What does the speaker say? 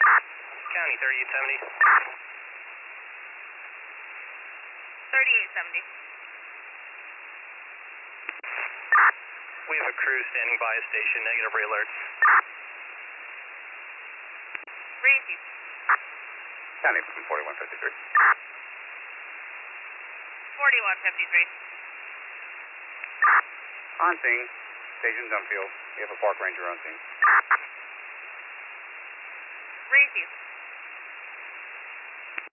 County 3870. 3870. We have a crew standing by a station, negative re-alert. Receive. County from 4153. 4153. On scene, station Dunfield. We have a park ranger on scene. Receive.